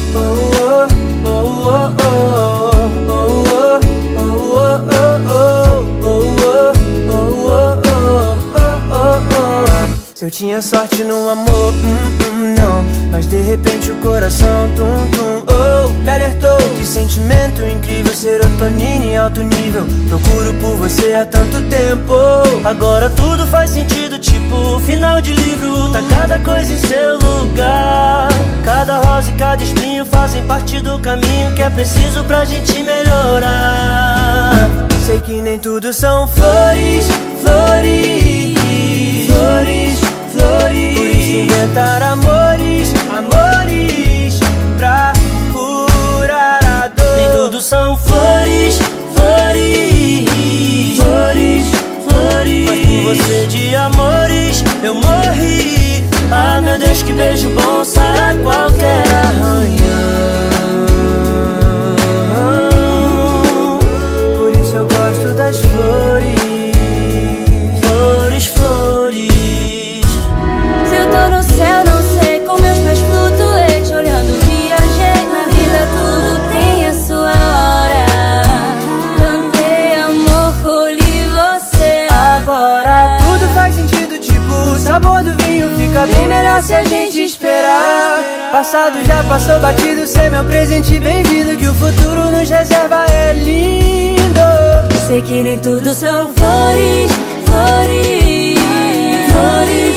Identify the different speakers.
Speaker 1: Se eu tinha sorte no amor, não. Mas de repente o coração, me alertou. Que sentimento incrível, serotonina em alto nível. Procuro por você há tanto tempo. Agora tudo faz sentido, tipo final de livro. Tá cada coisa em seu lugar. Cada rosa e cada espinho fazem parte do caminho que é preciso pra gente melhorar. Sei que nem tudo são flores, flores, flores, flores. Por isso inventar amores, amores pra curar a dor. Nem tudo são flores, flores, flores, flores. Mas por você de amores eu morri. Ah, meu Deus, que beijo bom sara qualquer arranhão. Por isso eu gosto das flores, flores, flores.
Speaker 2: Se eu tô no céu, não sei, com meus pés flutuantes, olhando viajei. Na vida tudo tem a sua hora. Cantei amor, colhi você.
Speaker 1: Agora tudo faz sentido, tipo o sabor do vinho. Fica bem melhor se a gente esperar. Passado já passou batido, cê meu presente bem-vindo. Que o futuro nos reserva é lindo.
Speaker 2: Sei que nem tudo são flores, flores, flores.